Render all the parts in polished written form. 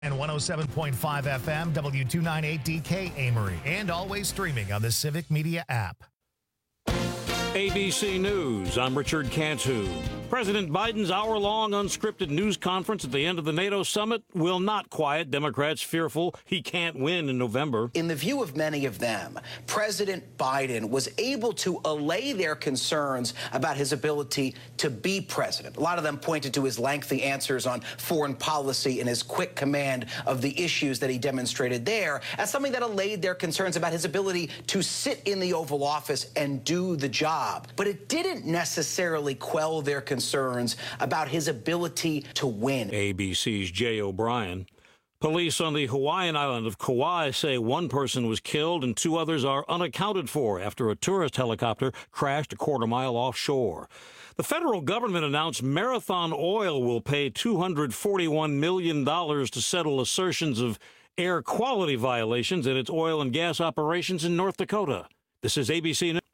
And 107.5 FM, W298DK Amory, and always streaming on the Civic Media app. ABC News, I'm Richard Cantu. President Biden's hour-long unscripted news conference at the end of the NATO summit will not quiet Democrats fearful he can't win in November. In the view of many of them, President Biden was able to allay their concerns about his ability to be president. A lot of them pointed to his lengthy answers on foreign policy and his quick command of the issues that he demonstrated there as something that allayed their concerns about his ability to sit in the Oval Office and do the job. But it didn't necessarily quell their concerns about his ability to win. ABC's Jay O'Brien. Police on the Hawaiian island of Kauai say one person was killed and two others are unaccounted for after a tourist helicopter crashed a quarter-mile offshore. The federal government announced Marathon Oil will pay $241 million to settle assertions of air quality violations in its oil and gas operations in North Dakota. This is ABC News.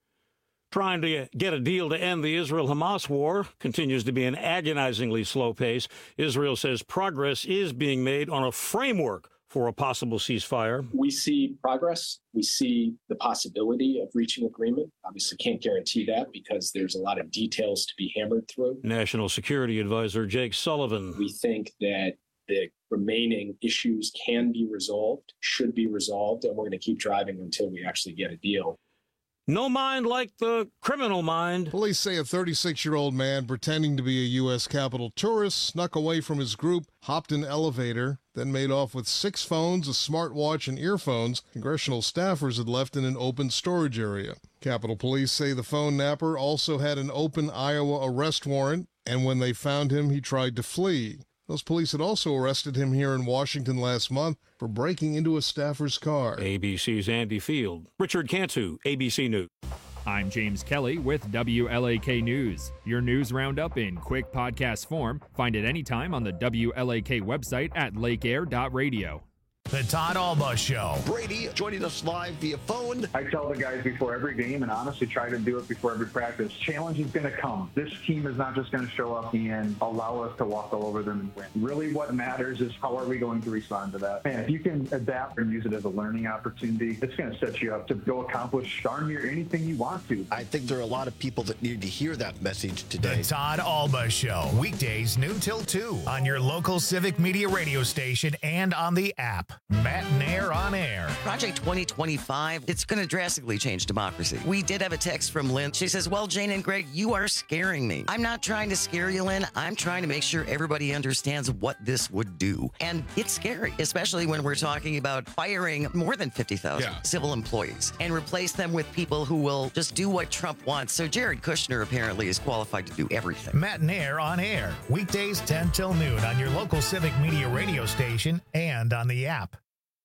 Trying to get a deal to end the Israel-Hamas war continues to be an agonizingly slow pace. Israel says progress is being made on a framework for a possible ceasefire. We see progress. We see the possibility of reaching agreement. Obviously can't guarantee that because there's a lot of details to be hammered through. National Security Advisor Jake Sullivan. We think that the remaining issues can be resolved, should be resolved, and we're going to keep driving until we actually get a deal. No mind like the criminal mind. Police say a 36-year-old man pretending to be a U.S. Capitol tourist snuck away from his group, hopped an elevator, then made off with 6 phones, a smartwatch, and earphones congressional staffers had left in an open storage area. Capitol Police say the phone napper also had an open Iowa arrest warrant, and when they found him, he tried to flee. Those police had also arrested him here in Washington last month for breaking into a staffer's car. ABC's Andy Field. Richard Cantu, ABC News. I'm James Kelly with WLAK News. Your news roundup in quick podcast form. Find it anytime on the WLAK website at lakeair.radio. The Todd Alba Show. Brady joining us live via phone. I tell the guys before every game, and honestly try to do it before every practice, challenge is going to come. This team is not just going to show up and allow us to walk all over them and win. Really what matters is how are we going to respond to that. Man, if you can adapt and use it as a learning opportunity, it's going to set you up to go accomplish darn near anything you want to. I think there are a lot of people that need to hear that message today. The Todd Alba Show. Weekdays noon till 2 on your local Civic Media radio station and on the app. Matt Nair on air. Project 2025, it's going to drastically change democracy. We did have a text from Lynn. She says, well, Jane and Greg, you are scaring me. I'm not trying to scare you, Lynn. I'm trying to make sure everybody understands what this would do. And it's scary, especially when we're talking about firing more than 50,000 civil employees and replace them with people who will just do what Trump wants. So Jared Kushner apparently is qualified to do everything. Matt Nair on air. Weekdays 10 till noon on your local Civic Media radio station and on the app.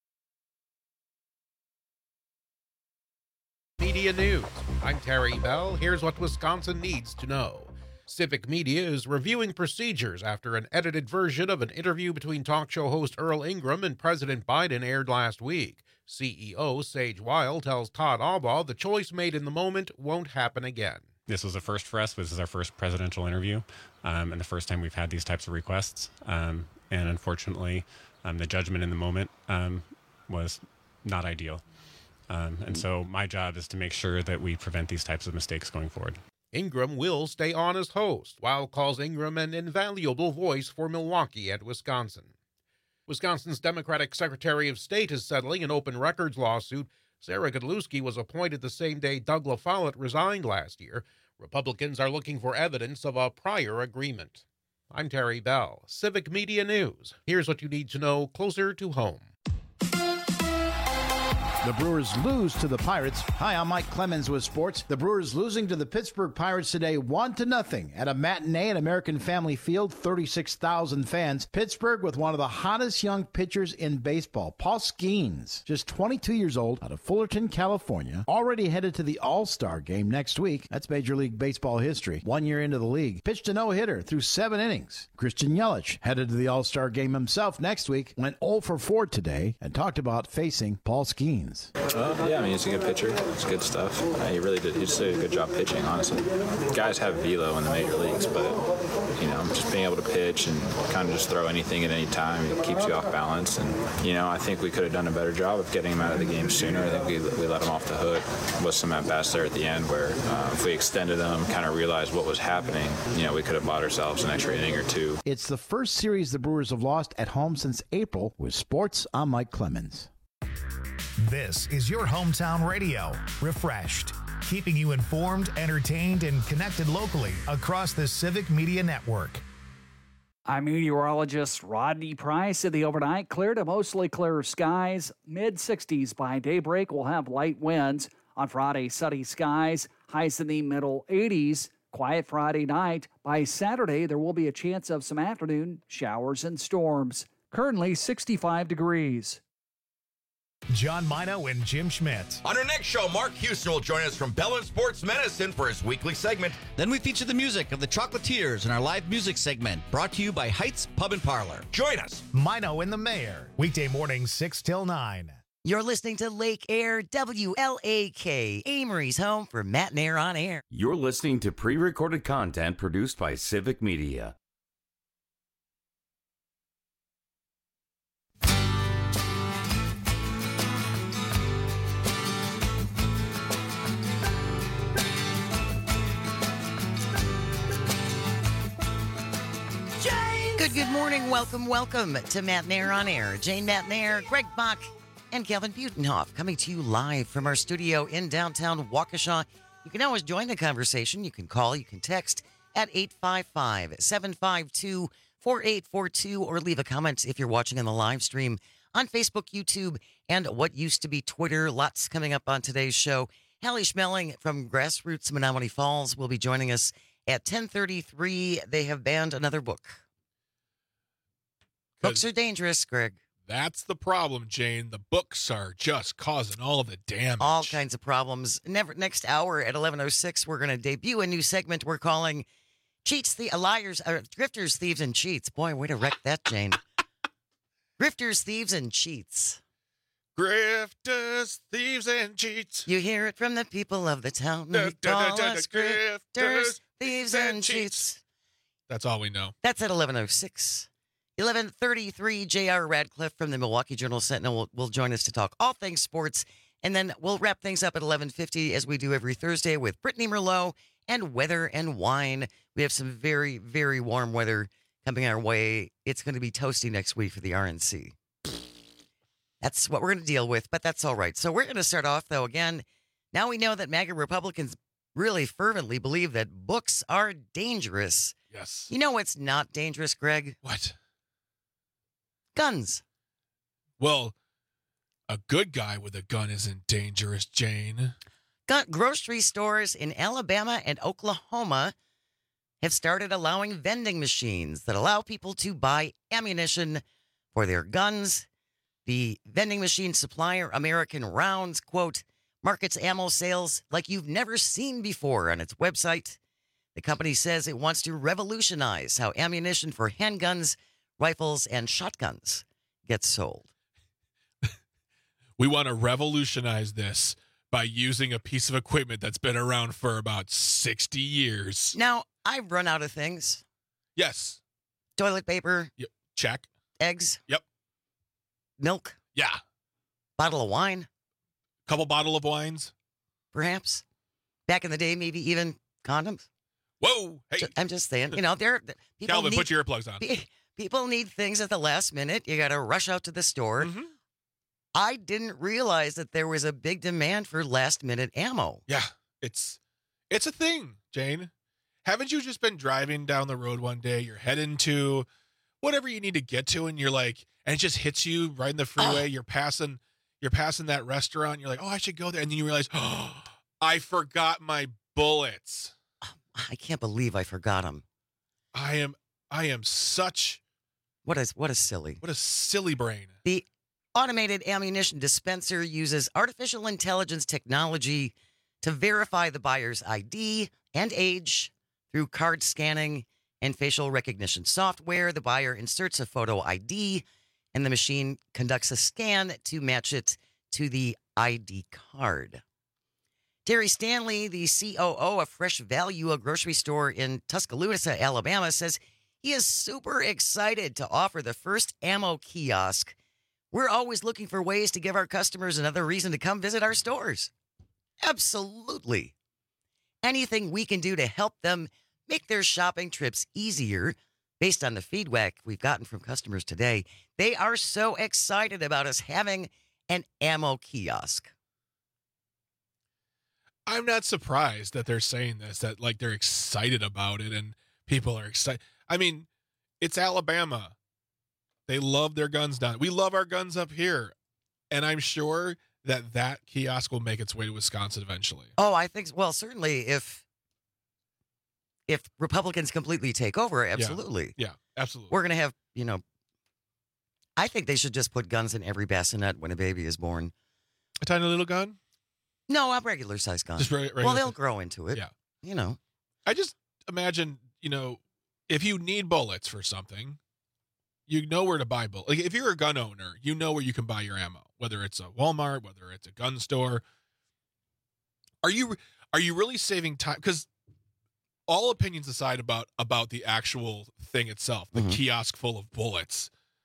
Media News. I'm Terry Bell. Here's what Wisconsin needs to know. Civic Media is reviewing procedures after an edited version of an interview between talk show host Earl Ingram and President Biden aired last week. CEO Sage Weil tells Todd Alba the choice made in the moment won't happen again. This was a first for us. This is our first presidential interview and the first time we've had these types of requests. And unfortunately, the judgment in the moment was not ideal. And so my job is to make sure that we prevent these types of mistakes going forward. Ingram will stay on as host, while calls Ingram an invaluable voice for Milwaukee and Wisconsin. Wisconsin's Democratic Secretary of State is settling an open records lawsuit. Sarah Godlewski was appointed the same day Doug LaFollette resigned last year. Republicans are looking for evidence of a prior agreement. I'm Terry Bell, Civic Media News. Here's what you need to know closer to home. The Brewers lose to the Pirates. Hi, I'm Mike Clemens with sports. The Brewers losing to the Pittsburgh Pirates today 1-0 at a matinee at American Family Field, 36,000 fans. Pittsburgh with one of the hottest young pitchers in baseball, Paul Skeens, just 22 years old, out of Fullerton, California, already headed to the All-Star game next week. That's Major League Baseball history. 1 year into the league, pitched a no-hitter through 7 innings. Christian Yelich headed to the All-Star game himself next week, went 0 for 4 today, and talked about facing Paul Skeens. Clemens. Yeah, I mean, he's a good pitcher. It's good stuff. He really did. He just did a good job pitching, honestly. Guys have velo in the major leagues, but, just being able to pitch and kind of just throw anything at any time, it keeps you off balance. And, I think we could have done a better job of getting him out of the game sooner. I think we let him off the hook with some at-bats there at the end where if we extended them, kind of realized what was happening, we could have bought ourselves an extra inning or two. It's the first series the Brewers have lost at home since April. With sports, I'm Mike Clemens. This is your hometown radio, Refreshed, keeping you informed, entertained, and connected locally across the Civic Media Network. I'm meteorologist Rodney Price. In the overnight, clear to mostly clear skies, mid-60s by daybreak. We'll have light winds. On Friday, sunny skies, highs in the middle 80s. Quiet Friday night. By Saturday, there will be a chance of some afternoon showers and storms. Currently 65 degrees. John Mino and Jim Schmidt. On our next show, Mark Houston will join us from Bell and Sports Medicine for his weekly segment. Then we feature the music of the Chocolatiers in our live music segment, brought to you by Heights Pub and Parlor. Join us. Mino and the Mayor, weekday mornings 6 till 9. You're listening to Lake Air WLAK, Amory's home for Matt and Air on Air. You're listening to pre-recorded content produced by Civic Media. Good morning. Welcome to Matt and Air on Air. Jane Matt and Air, Greg Bach, and Kevin Butenhoff coming to you live from our studio in downtown Waukesha. You can always join the conversation. You can call, you can text at 855-752-4842 or leave a comment if you're watching on the live stream on Facebook, YouTube, and what used to be Twitter. Lots coming up on today's show. Hallie Schmeling from Grassroots Menomonee Falls will be joining us at 10:33. They have banned another book. Books are dangerous, Greg. That's the problem, Jane. The books are just causing all of the damage. All kinds of problems. Next hour at 11:06, we're going to debut a new segment we're calling Grifters, Thieves, and Cheats. Boy, way to wreck that, Jane. Grifters, Thieves, and Cheats. Grifters, thieves, and cheats. You hear it from the people of the town. They call us grifters, thieves, and cheats. That's all we know. That's at 11:06. 11:33, J.R. Radcliffe from the Milwaukee Journal-Sentinel will join us to talk all things sports. And then we'll wrap things up at 11:50 as we do every Thursday with Brittany Merlot and Weather and Wine. We have some very, very warm weather coming our way. It's going to be toasty next week for the RNC. That's what we're going to deal with, but that's all right. So we're going to start off, though, again. Now we know that MAGA Republicans really fervently believe that books are dangerous. Yes. You know what's not dangerous, Greg? What? Guns. Well, a good guy with a gun isn't dangerous, Jane. Grocery stores in Alabama and Oklahoma have started allowing vending machines that allow people to buy ammunition for their guns. The vending machine supplier, American Rounds, quote, markets ammo sales like you've never seen before on its website. The company says it wants to revolutionize how ammunition for handguns, rifles, and shotguns gets sold. We want to revolutionize this by using a piece of equipment that's been around for about 60 years. Now, I've run out of things. Yes. Toilet paper. Yep. Check. Eggs. Yep. Milk. Yeah. Bottle of wine. Couple bottle of wines. Perhaps. Back in the day, maybe even condoms. Whoa. Hey. I'm just saying, people Calvin, put your earplugs on. People need things at the last minute. You got to rush out to the store. Mm-hmm. I didn't realize that there was a big demand for last-minute ammo. Yeah, it's a thing, Jane. Haven't you just been driving down the road one day? You're heading to whatever you need to get to, and you're like, and it just hits you right in the freeway. You're passing that restaurant. You're like, oh, I should go there, and then you realize, oh, I forgot my bullets. I can't believe I forgot them. I am such. What a silly brain. The automated ammunition dispenser uses artificial intelligence technology to verify the buyer's ID and age through card scanning and facial recognition software. The buyer inserts a photo ID, and the machine conducts a scan to match it to the ID card. Terry Stanley, the COO of Fresh Value, a grocery store in Tuscaloosa, Alabama, says he is super excited to offer the first ammo kiosk. We're always looking for ways to give our customers another reason to come visit our stores. Absolutely. Anything we can do to help them make their shopping trips easier. Based on the feedback we've gotten from customers today, they are so excited about us having an ammo kiosk. I'm not surprised that they're saying this, that like they're excited about it and people are excited. I mean, it's Alabama. They love their guns down. We love our guns up here. And I'm sure that kiosk will make its way to Wisconsin eventually. Oh, I think, well, certainly if Republicans completely take over, absolutely. Yeah, absolutely. We're going to have, I think they should just put guns in every bassinet when a baby is born. A tiny little gun? No, a regular size gun. Just regular well, they'll grow into it. Yeah. I just imagine, if you need bullets for something, you know where to buy bullets. Like if you're a gun owner, you know where you can buy your ammo, whether it's a Walmart, whether it's a gun store. Are you really saving time? Because all opinions aside about the actual thing itself, the kiosk full of bullets,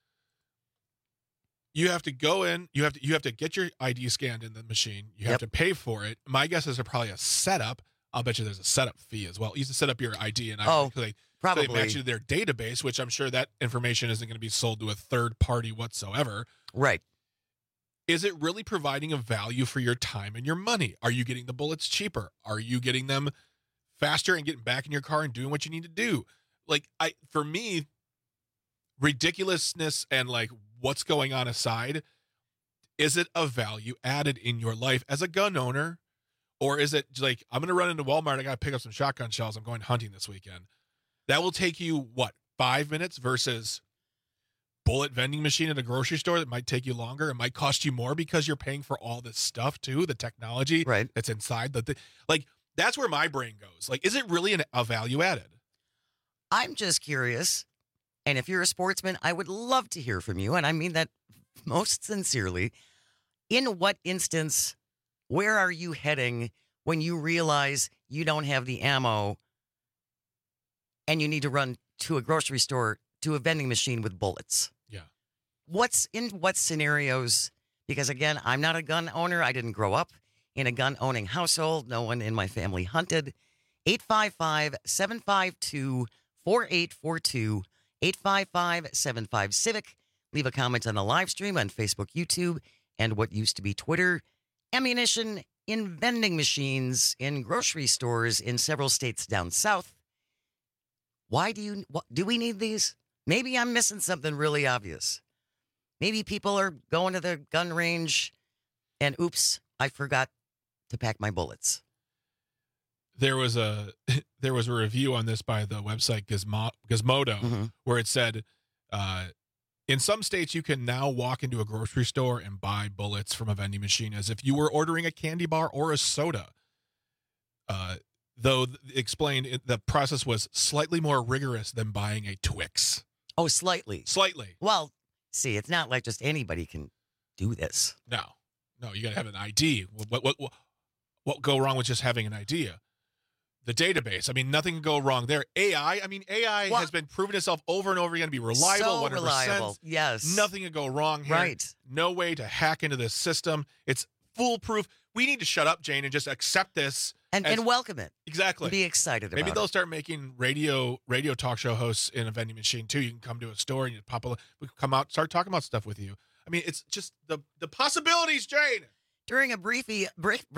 you have to go in, you have to get your ID scanned in the machine. You have to pay for it. My guess is there's probably a setup. I'll bet you there's a setup fee as well. You have to set up your ID and probably they match you to their database, which I'm sure that information isn't going to be sold to a third party whatsoever. Right. Is it really providing a value for your time and your money? Are you getting the bullets cheaper? Are you getting them faster and getting back in your car and doing what you need to do? Like for me, ridiculousness and like what's going on aside, is it a value added in your life as a gun owner? Or is it like, I'm going to run into Walmart, I got to pick up some shotgun shells, I'm going hunting this weekend. That will take you, 5 minutes versus bullet vending machine at a grocery store that might take you longer. It might cost you more because you're paying for all this stuff too, the technology that's inside. That's where my brain goes. Like, is it really a value added? I'm just curious. And if you're a sportsman, I would love to hear from you. And I mean that most sincerely. In what instance, where are you heading when you realize you don't have the ammo and you need to run to a grocery store, to a vending machine with bullets? Yeah. What scenarios? Because again, I'm not a gun owner. I didn't grow up in a gun owning household. No one in my family hunted. 855-752-4842. 855-75-CIVIC. Leave a comment on the live stream on Facebook, YouTube, and what used to be Twitter. Ammunition in vending machines, in grocery stores in several states down south. Why do we need these? Maybe I'm missing something really obvious. Maybe people are going to the gun range and oops, I forgot to pack my bullets. There was a review on this by the website Gizmodo, where it said, in some states you can now walk into a grocery store and buy bullets from a vending machine as if you were ordering a candy bar or a soda. Though explained the process was slightly more rigorous than buying a Twix. Oh, slightly. Slightly. Well, see, it's not like just anybody can do this. No, you got to have an ID. What go wrong with just having an idea? The database. I mean, nothing can go wrong there. AI. I mean, AI has been proven itself over and over again to be reliable. So 100%. reliable. Yes. Nothing can go wrong here. Right. No way to hack into this system. It's foolproof. We need to shut up, Jane, and just accept this and welcome it. Exactly. Be excited about it. Maybe they'll start making radio talk show hosts in a vending machine too. You can come to a store and you pop we can come out, start talking about stuff with you. I mean, it's just the possibilities, Jane. During a briefing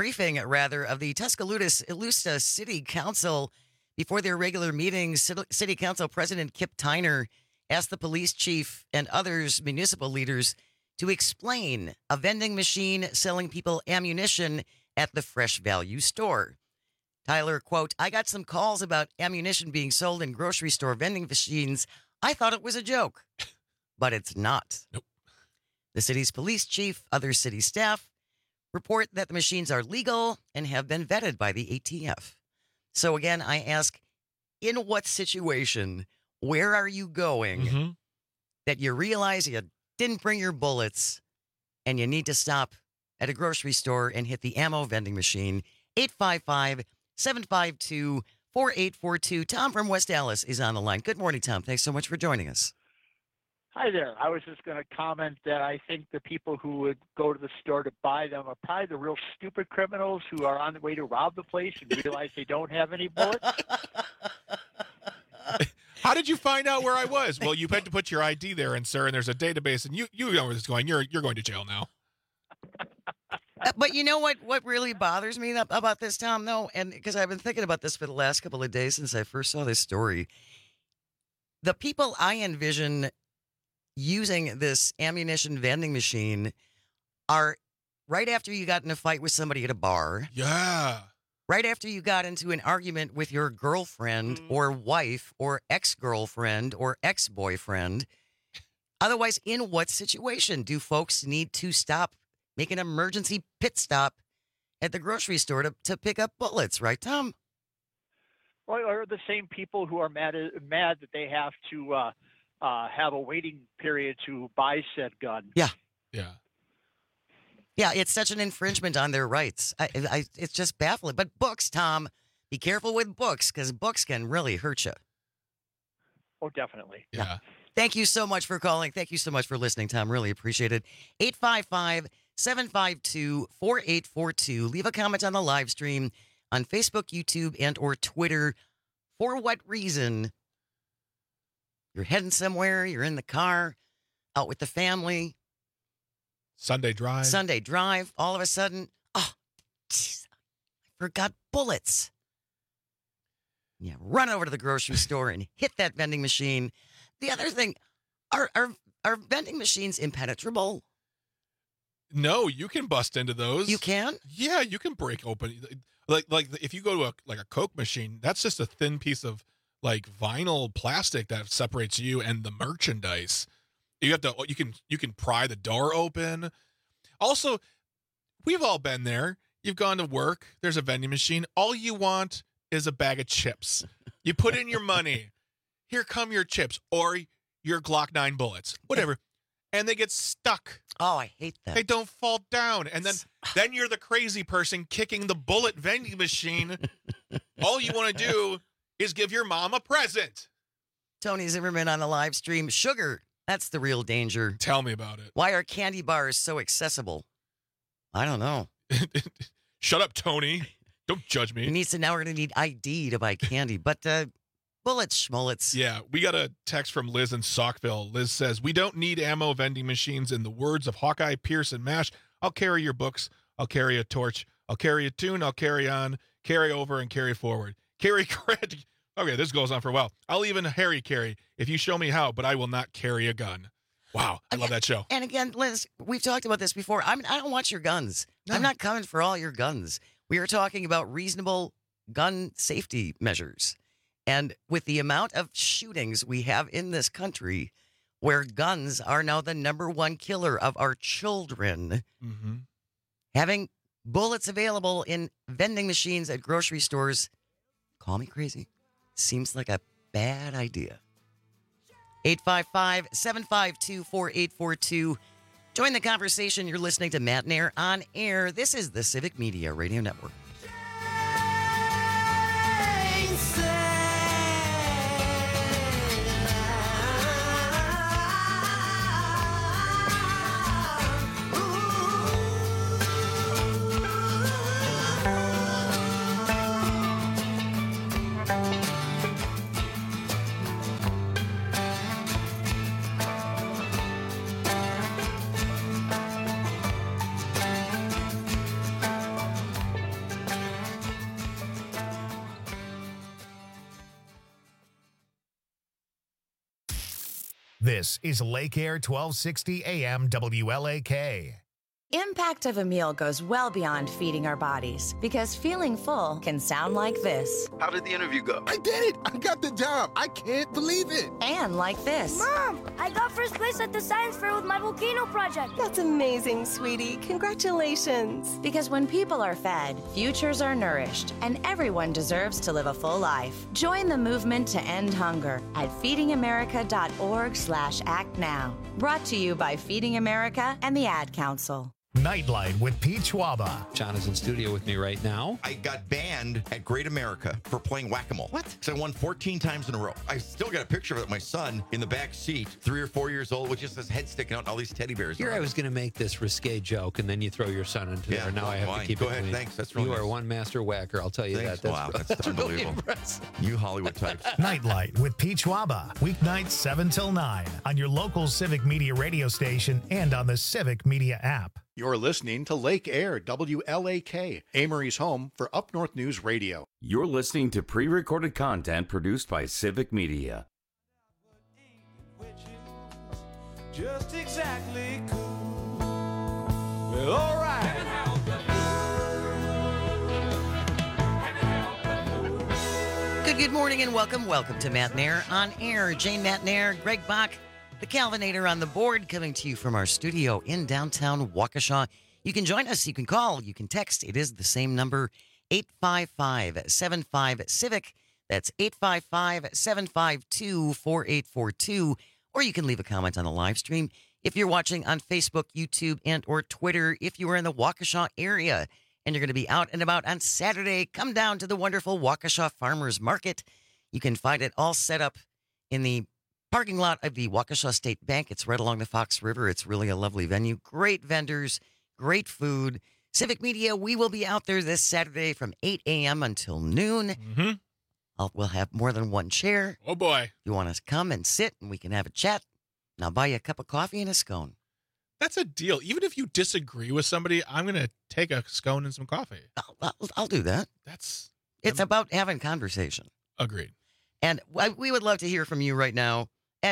of the Tuscaloosa City Council, before their regular meetings, City Council President Kip Tyner asked the police chief and others municipal leaders to explain a vending machine selling people ammunition at the Fresh Value store. Tyler, quote, I got some calls about ammunition being sold in grocery store vending machines. I thought it was a joke, but it's not. Nope. The city's police chief, other city staff, report that the machines are legal and have been vetted by the ATF. So again, I ask, in what situation, where are you going that you realize you didn't bring your bullets and you need to stop at a grocery store and hit the ammo vending machine. 855-752-4842. Tom from West Dallas is on the line. Good morning, Tom. Thanks so much for joining us. Hi there. I was just going to comment that I think the people who would go to the store to buy them are probably the real stupid criminals who are on the way to rob the place and realize they don't have any bullets. How did you find out where I was? Well, you had to put your ID there, and sir, and there's a database, and you know where this is going. You're going to jail now. But you know what really bothers me about this, Tom, though? And because I've been thinking about this for the last couple of days since I first saw this story. The people I envision using this ammunition vending machine are right after you got in a fight with somebody at a bar. Yeah. Right after you got into an argument with your girlfriend or wife or ex-girlfriend or ex-boyfriend. Otherwise, in what situation do folks need to stop, make an emergency pit stop at the grocery store to pick up bullets, right, Tom? Or the same people who are mad that they have to have a waiting period to buy said gun. Yeah. Yeah. Yeah, it's such an infringement on their rights. It's just baffling. But books, Tom, be careful with books because books can really hurt you. Oh, definitely. Yeah. Thank you so much for calling. Thank you so much for listening, Tom. Really appreciate it. 855-752-4842. Leave a comment on the live stream on Facebook, YouTube, and or Twitter. For what reason? You're heading somewhere. You're in the car, out with the family. Sunday drive. All of a sudden, oh, geez, I forgot bullets. Yeah, run over to the grocery store and hit that vending machine. The other thing, are vending machines impenetrable? No, you can bust into those. You can? Yeah, you can break open. Like if you go to a Coke machine, that's just a thin piece of like vinyl plastic that separates you and the merchandise. You can pry the door open. Also, we've all been there. You've gone to work. There's a vending machine. All you want is a bag of chips. You put in your money. Here come your chips or your Glock 9 bullets, whatever. And they get stuck. Oh, I hate that. They don't fall down. And then you're the crazy person kicking the bullet vending machine. All you want to do is give your mom a present. Tony Zimmerman on the live stream. Sugar. That's the real danger. Tell me about it. Why are candy bars so accessible? I don't know. Shut up, Tony. Don't judge me. Now we're going to need ID to buy candy. But bullets, schmullets. Yeah, we got a text from Liz in Saukville. Liz says, we don't need ammo vending machines. In the words of Hawkeye Pierce and MASH, I'll carry your books. I'll carry a torch. I'll carry a tune. I'll carry on, carry over, and carry forward. Carry credit. Okay, this goes on for a while. I'll even Harry carry if you show me how, but I will not carry a gun. Wow, I love that show. And again, Liz, we've talked about this before. I don't want your guns. No. I'm not coming for all your guns. We are talking about reasonable gun safety measures. And with the amount of shootings we have in this country, where guns are now the number one killer of our children, having bullets available in vending machines at grocery stores, call me crazy, seems like a bad idea. 855-752-4842. Join the conversation. You're listening to Matt and Air on air. This is the Civic Media Radio Network. This is Lake Air 1260 AM WLAK. Impact of a meal goes well beyond feeding our bodies because feeling full can sound like this. How did the interview go? I did it! I got the job! I can't believe it! And like this. Mom, I got first place at the science fair with my volcano project. That's amazing, sweetie. Congratulations. Because when people are fed, futures are nourished, and everyone deserves to live a full life. Join the movement to end hunger at feedingamerica.org/actnow. Brought to you by Feeding America and the Ad Council. Nightlight with Pete Schwaba. John is in studio with me right now. I got banned at Great America for playing whack-a-mole. What? Because I won 14 times in a row. I still got a picture of it. My son in the back seat, 3 or 4 years old, with just his head sticking out and all these teddy bears. Here I was going to make this risque joke, and then you throw your son into there. Now I have to keep it clean. Thanks. That's really You nice. are one master whacker, I'll tell you that. That's unbelievable. You Hollywood types. Nightlight with Pete Schwaba. Weeknights 7 till 9 on your local Civic Media radio station and on the Civic Media app. You're listening to Lake Air, WLAK, Amory's home for Up North News Radio. You're listening to pre-recorded content produced by Civic Media. Just exactly cool. Well, all right. Good morning and welcome. Welcome to Matt Nair on air. Jane Matt Nair, Greg Bach, the Calvinator on the board, coming to you from our studio in downtown Waukesha. You can join us. You can call. You can text. It is the same number, 855-75-CIVIC. That's 855-752-4842. Or you can leave a comment on the live stream if you're watching on Facebook, YouTube, and or Twitter. If you are in the Waukesha area and you're going to be out and about on Saturday, come down to the wonderful Waukesha Farmers Market. You can find it all set up in the parking lot of the Waukesha State Bank. It's right along the Fox River. It's really a lovely venue. Great vendors, great food. Civic Media, we will be out there this Saturday from 8 a.m. until noon. We'll have more than one chair. Oh, boy. You want us to come and sit and we can have a chat, and I'll buy you a cup of coffee and a scone. That's a deal. Even if you disagree with somebody, I'm going to take a scone and some coffee. I'll do that. It's about having conversation. Agreed. And we would love to hear from you right now at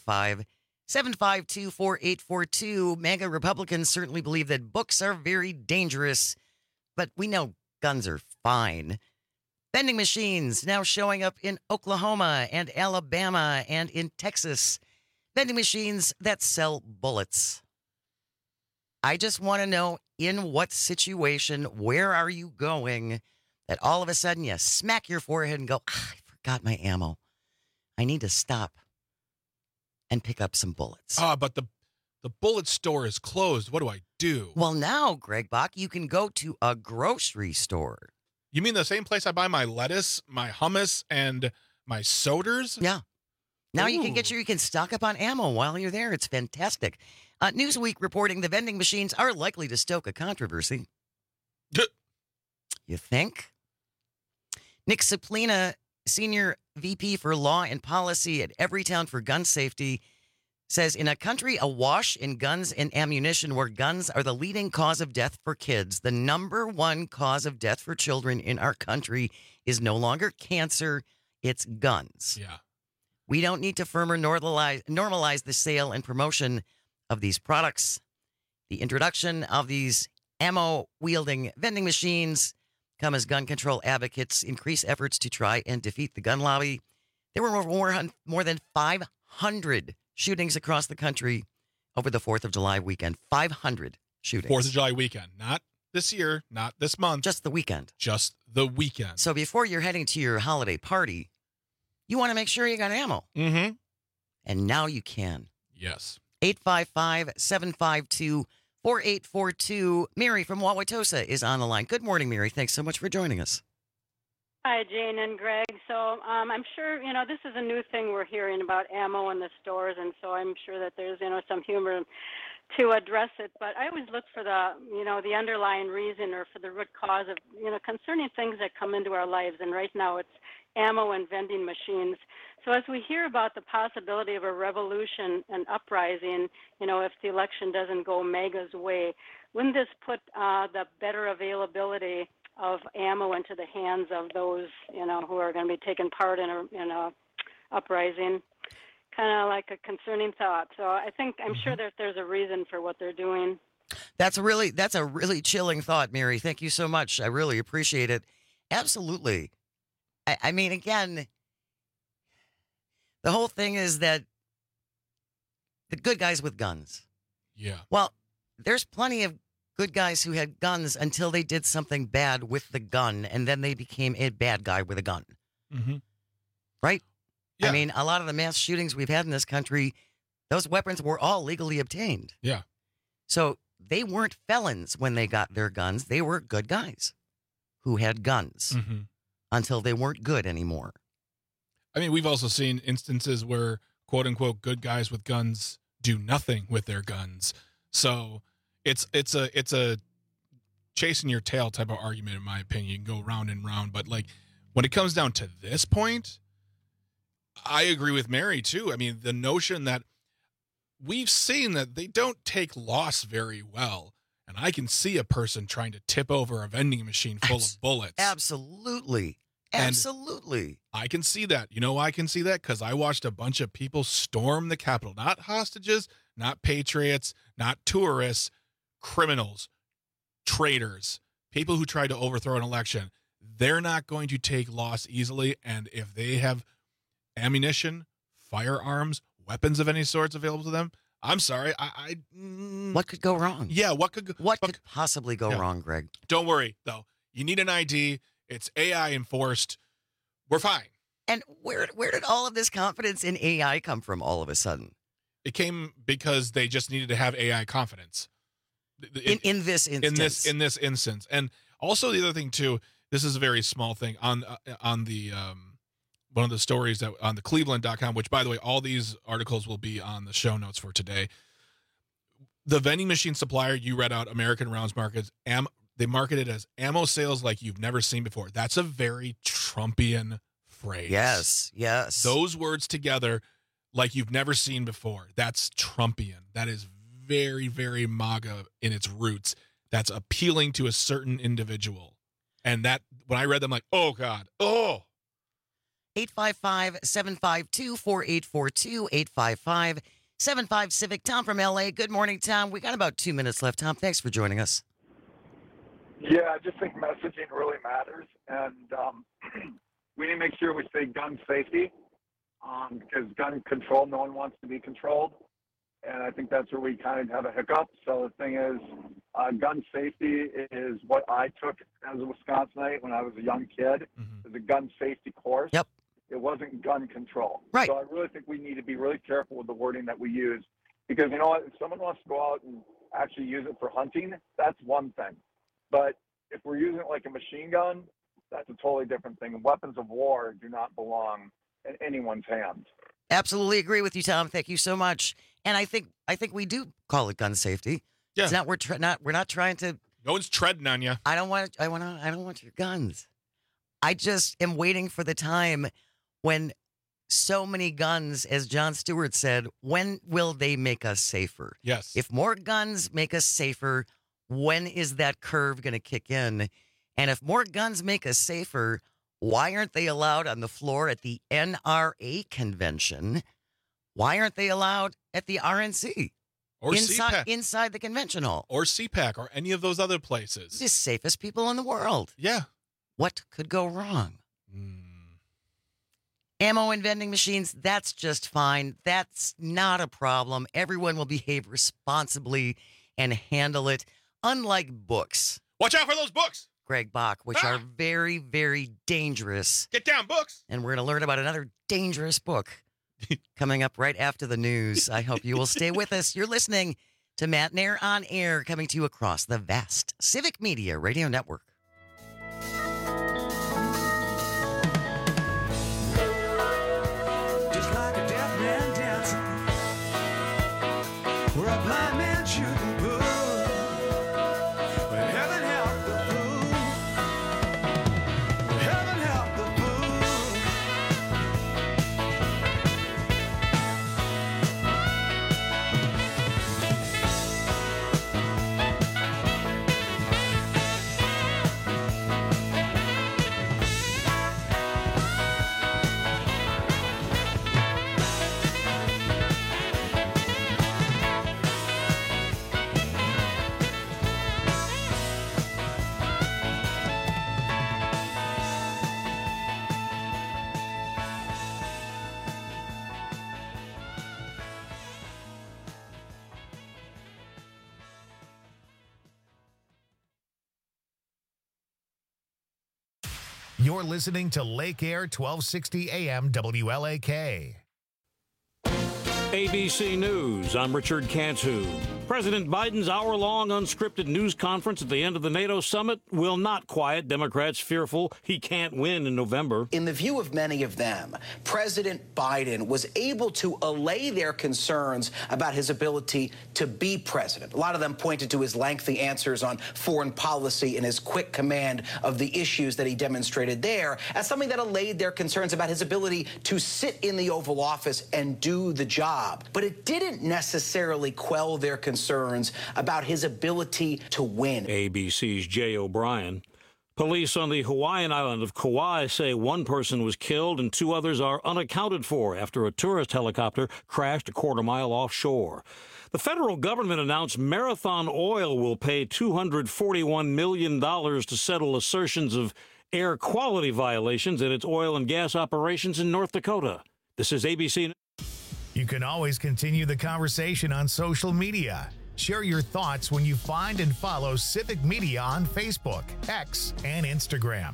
855-752-4842. MAGA Republicans certainly believe that books are very dangerous, but we know guns are fine. Vending machines now showing up in Oklahoma and Alabama and in Texas. Vending machines that sell bullets. I just want to know, in what situation, where are you going, that all of a sudden you smack your forehead and go, I forgot my ammo. I need to stop and pick up some bullets. But the bullet store is closed. What do I do? Well, now, Greg Bach, you can go to a grocery store. You mean the same place I buy my lettuce, my hummus, and my sodas? Yeah. Now you can stock up on ammo while you're there. It's fantastic. Newsweek reporting the vending machines are likely to stoke a controversy. You think? Nick Ciplina, Senior VP for Law and Policy at Everytown for Gun Safety, says in a country awash in guns and ammunition where guns are the leading cause of death for kids, the number one cause of death for children in our country is no longer cancer, it's guns. Yeah. We don't need to further normalize the sale and promotion of these products. The introduction of these ammo-wielding vending machines come as gun control advocates increase efforts to try and defeat the gun lobby. There were more than 500 shootings across the country over the 4th of July weekend. 500 shootings. 4th of July weekend. Not this year, not this month. Just the weekend. Just the weekend. So before you're heading to your holiday party, you want to make sure you got ammo. Mm-hmm. And now you can. Yes. 855-752-4842. Mary from Wauwatosa is on the line. Good morning, Mary. Thanks so much for joining us. Hi, Jane and Greg. So I'm sure, this is a new thing we're hearing about ammo in the stores, and so I'm sure that there's, some humor to address it. But I always look for the underlying reason or for the root cause of, concerning things that come into our lives. And right now it's ammo and vending machines. So as we hear about the possibility of a revolution and uprising, if the election doesn't go MAGA's way, wouldn't this put the better availability of ammo into the hands of those, who are going to be taking part in a uprising? Kind of like a concerning thought. So I'm sure that there's a reason for what they're doing. That's a really chilling thought, Mary. Thank you so much. I really appreciate it. Absolutely. I mean, again, the whole thing is that the good guys with guns. Yeah. Well, there's plenty of good guys who had guns until they did something bad with the gun, and then they became a bad guy with a gun. Mm-hmm. Right? Yeah. I mean, a lot of the mass shootings we've had in this country, those weapons were all legally obtained. Yeah. So they weren't felons when they got their guns. They were good guys who had guns until they weren't good anymore. I mean, we've also seen instances where quote unquote good guys with guns do nothing with their guns. So it's a chasing your tail type of argument, in my opinion. You can go round and round, but like when it comes down to this point, I agree with Mary too. I mean, the notion that we've seen that they don't take loss very well. And I can see a person trying to tip over a vending machine full of bullets. Absolutely. Absolutely. And I can see that. You know why I can see that? Because I watched a bunch of people storm the Capitol. Not hostages, not patriots, not tourists, criminals, traitors, people who tried to overthrow an election. They're not going to take loss easily. And if they have ammunition, firearms, weapons of any sorts available to them, I'm sorry. What could go wrong? Yeah, what could possibly go wrong, Greg? Don't worry, though. You need an ID. It's AI enforced. We're fine. And where did all of this confidence in AI come from all of a sudden? It came because they just needed to have AI confidence. In this instance. In this instance. And also the other thing, too, this is a very small thing. On the one of the stories that on the Cleveland.com, which, by the way, all these articles will be on the show notes for today. The vending machine supplier, you read out American Rounds Markets, they market it as ammo sales like you've never seen before. That's a very Trumpian phrase. Yes. Those words together, like you've never seen before. That's Trumpian. That is very, very MAGA in its roots. That's appealing to a certain individual. And that, when I read them, like, oh, God. Oh. 855-752-4842, 855-75 Tom from L.A. Good morning, Tom. We got about 2 minutes left. Tom, thanks for joining us. Yeah, I just think messaging really matters. And we need to make sure we say gun safety because gun control, no one wants to be controlled. And I think that's where we kind of have a hiccup. So the thing is, gun safety is what I took as a Wisconsinite when I was a young kid. It was a gun safety course. Yep. It wasn't gun control. Right. So I really think we need to be really careful with the wording that we use because, you know what, if someone wants to go out and actually use it for hunting, that's one thing. But if we're using it like a machine gun, that's a totally different thing. And weapons of war do not belong in anyone's hands. Absolutely agree with you, Tom. Thank you so much. And I think we do call it gun safety. Yeah. It's not we're not trying to. No one's treading on you. I don't want your guns. I just am waiting for the time when so many guns, as Jon Stewart said, when will they make us safer? Yes. If more guns make us safer, when is that curve going to kick in? And if more guns make us safer, why aren't they allowed on the floor at the NRA convention? Why aren't they allowed at the RNC? Or CPAC. Inside the convention hall. Or CPAC or any of those other places. The safest people in the world. Yeah. What could go wrong? Ammo and vending machines, that's just fine. That's not a problem. Everyone will behave responsibly and handle it. Unlike books. Watch out for those books. Greg Bach, which are very, very dangerous. Get down, books. And we're going to learn about another dangerous book coming up right after the news. I hope you will stay with us. You're listening to Matt Nair on Air, coming to you across the vast Civic Media Radio Network. Just like a deaf man dancing, or a blind man shooting pool. Well, heaven help the fool. Well, heaven help the You're listening to Lake Air 1260 AM WLAK. ABC News, I'm Richard Cantu. President Biden's hour-long unscripted news conference at the end of the NATO summit will not quiet Democrats fearful he can't win in November. In the view of many of them, President Biden was able to allay their concerns about his ability to be president. A lot of them pointed to his lengthy answers on foreign policy and his quick command of the issues that he demonstrated there as something that allayed their concerns about his ability to sit in the Oval Office and do the job. But it didn't necessarily quell their concerns about his ability to win. ABC's Jay O'Brien. Police on the Hawaiian island of Kauai say one person was killed and 2 others are unaccounted for after a tourist helicopter crashed a quarter-mile offshore. The federal government announced Marathon Oil will pay $241 million to settle assertions of air quality violations in its oil and gas operations in North Dakota. This is ABC. You can always continue the conversation on social media. Share your thoughts when you find and follow Civic Media on Facebook, X, and Instagram.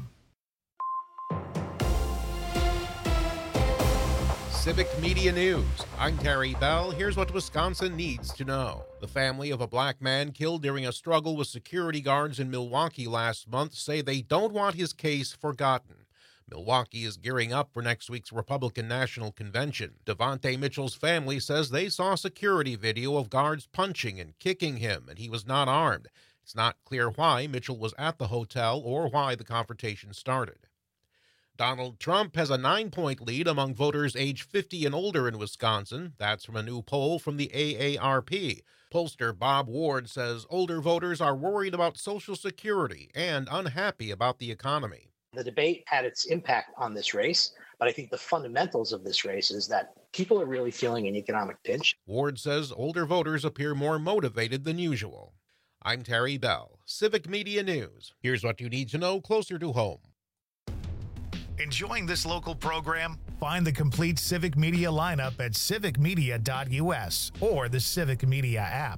Civic Media News. I'm Terry Bell. Here's what Wisconsin needs to know. The family of a black man killed during a struggle with security guards in Milwaukee last month say they don't want his case forgotten. Milwaukee is gearing up for next week's Republican National Convention. Devontae Mitchell's family says they saw security video of guards punching and kicking him, and he was not armed. It's not clear why Mitchell was at the hotel or why the confrontation started. Donald Trump has a 9-point lead among voters age 50 and older in Wisconsin. That's from a new poll from the AARP. Pollster Bob Ward says older voters are worried about Social Security and unhappy about the economy. The debate had its impact on this race, but I think the fundamentals of this race is that people are really feeling an economic pinch. Ward says older voters appear more motivated than usual. I'm Terry Bell, Civic Media News. Here's what you need to know closer to home. Enjoying this local program? Find the complete Civic Media lineup at civicmedia.us or the Civic Media app.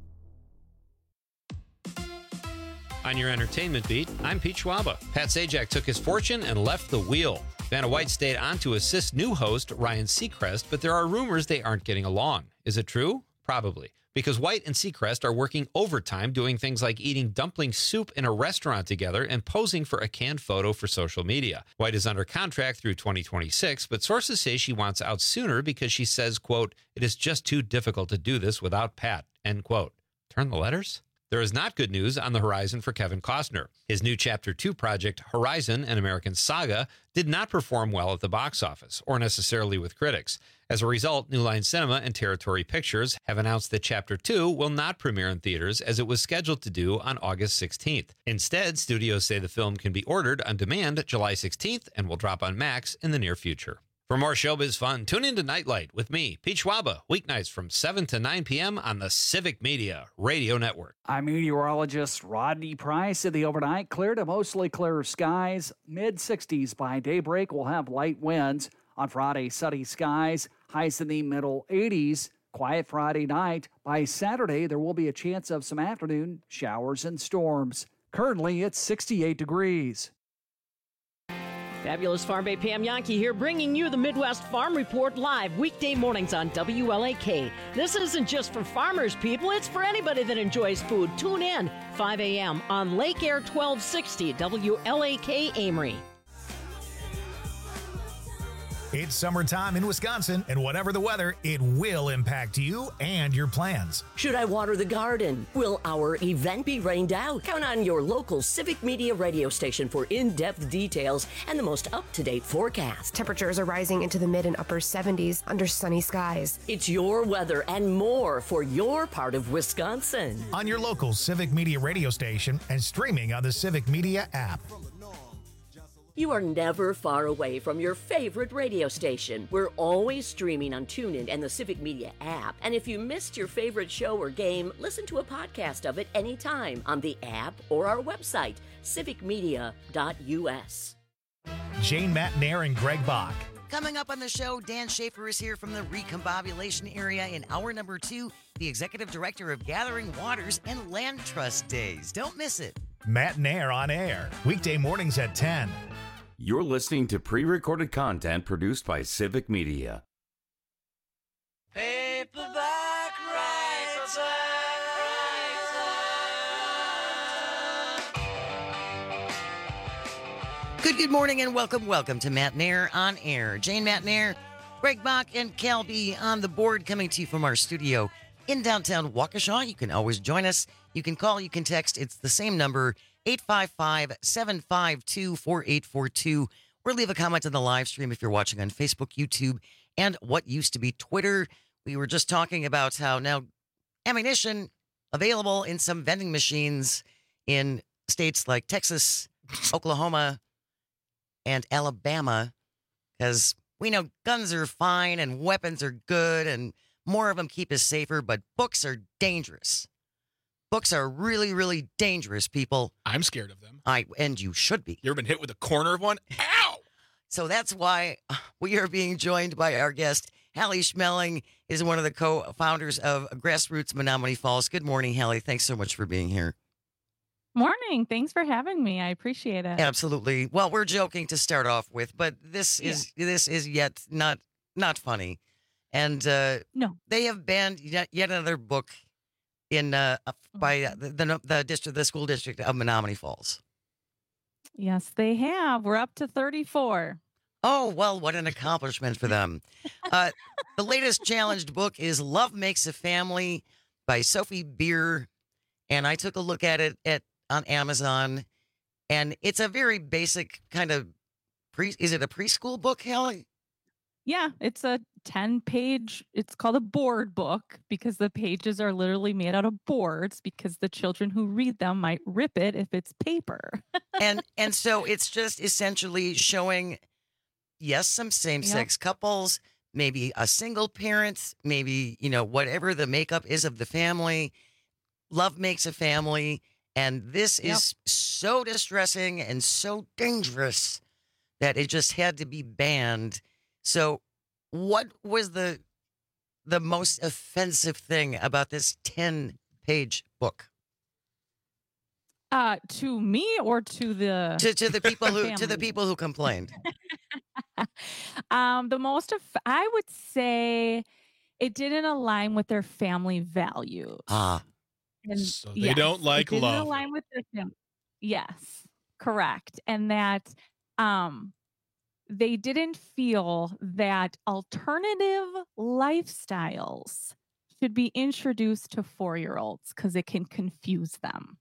On your entertainment beat, I'm Pete Schwaba. Pat Sajak took his fortune and left the wheel. Vanna White stayed on to assist new host Ryan Seacrest, but there are rumors they aren't getting along. Is it true? Probably. Because White and Seacrest are working overtime doing things like eating dumpling soup in a restaurant together and posing for a canned photo for social media. White is under contract through 2026, but sources say she wants out sooner because she says, quote, "It is just too difficult to do this without Pat," end quote. Turn the letters? There is not good news on the horizon for Kevin Costner. His new Chapter 2 project, Horizon, an American Saga, did not perform well at the box office, or necessarily with critics. As a result, New Line Cinema and Territory Pictures have announced that Chapter 2 will not premiere in theaters as it was scheduled to do on August 16th. Instead, studios say the film can be ordered on demand July 16th and will drop on Max in the near future. For more showbiz fun, tune into Nightlight with me, Pete Schwaba, weeknights from 7 to 9 p.m. on the Civic Media Radio Network. I'm meteorologist Rodney Price. In the overnight, clear to mostly clear skies. Mid-60s by daybreak. We'll have light winds. On Friday, sunny skies. Highs in the middle 80s. Quiet Friday night. By Saturday, there will be a chance of some afternoon showers and storms. Currently, it's 68 degrees. Fabulous Farm Bay Pam Yankee here, bringing you the Midwest Farm Report live weekday mornings on WLAK. This isn't just for farmers, people. It's for anybody that enjoys food. Tune in 5 a.m. on Lake Air 1260 WLAK Amory. It's summertime in Wisconsin, and whatever the weather, it will impact you and your plans. Should I water the garden? Will our event be rained out? Count on your local Civic Media radio station for in-depth details and the most up-to-date forecast. Temperatures are rising into the mid and upper 70s under sunny skies. It's your weather and more for your part of Wisconsin. On your local Civic Media radio station and streaming on the Civic Media app. You are never far away from your favorite radio station. We're always streaming on TuneIn and the Civic Media app. And if you missed your favorite show or game, listen to a podcast of it anytime on the app or our website, civicmedia.us. Jane Matnair and Greg Bach. Coming up on the show, Dan Schaefer is here from the Recombobulation area in hour number 2, the executive director of Gathering Waters and Land Trust Days. Don't miss it. Matnair on air, weekday mornings at 10. You're listening to pre-recorded content produced by Civic Media. Paperback writer. Good morning and welcome to Matt Nair on Air. Jane Matt Nair, Greg Bach, and Cal B on the board, coming to you from our studio in downtown Waukesha. You can always join us. You can call, you can text. It's the same number, 855-752-4842, or leave a comment on the live stream if you're watching on Facebook, YouTube, and what used to be Twitter. We were just talking about how now ammunition available in some vending machines in states like Texas, Oklahoma, and Alabama, because we know guns are fine and weapons are good and more of them keep us safer, but books are dangerous. Books are really, really dangerous, people. I'm scared of them. And you should be. You ever been hit with a corner of one? Ow! So that's why we are being joined by our guest. Hallie Schmeling is one of the co-founders of Grassroots Menomonee Falls. Good morning, Hallie. Thanks so much for being here. Morning. Thanks for having me. I appreciate it. Absolutely. Well, we're joking to start off with, but this is yet not funny. And no, they have banned yet another book in by the school district of Menomonee Falls. Yes, they have. We're up to 34. Oh, well, what an accomplishment for them. The latest challenged book is Love Makes a Family by Sophie Beer. And I took a look at it on Amazon, and it's a very basic kind of is it a preschool book, Hallie? Yeah, it's a 10-page, it's called a board book because the pages are literally made out of boards because the children who read them might rip it if it's paper. and so it's just essentially showing, yes, some same-sex couples, maybe a single parent, maybe, whatever the makeup is of the family. Love makes a family. And this is so distressing and so dangerous that it just had to be banned. So what was the most offensive thing about this 10-page book? To me or to the to the people who complained? The most I would say it didn't align with their family values. And so they don't like love. Didn't align with their family. Yes, correct. And that they didn't feel that alternative lifestyles should be introduced to 4-year-olds because it can confuse them.